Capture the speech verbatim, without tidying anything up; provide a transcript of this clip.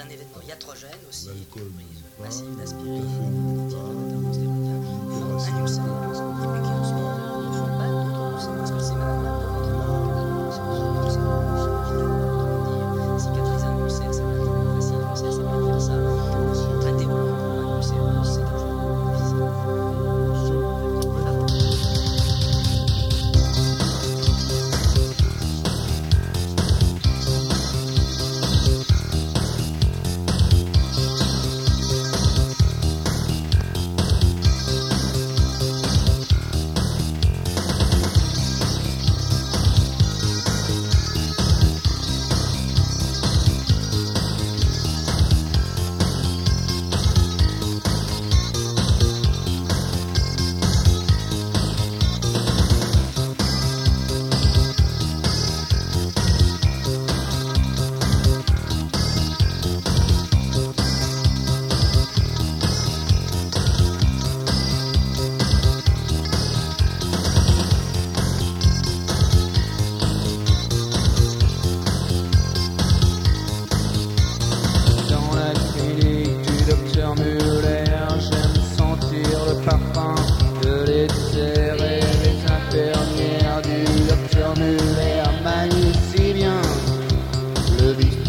événement iatrogène aussi, l'alcool une prise pas, massive le d'aspirine, café non des pas, antiinflammatoires stéroïdiens, font un ulcère, et qui ensuite euh, ne font pas d'autres ulcères, parce que c'est madame le ventre mort, c'est pour ça que ça va cicatriser un ulcère, c'est relativement facile, l'ulcère c'est pas faire ça, interrompre un ulcère, c'est toujours difficile. Muller manie si bien le vice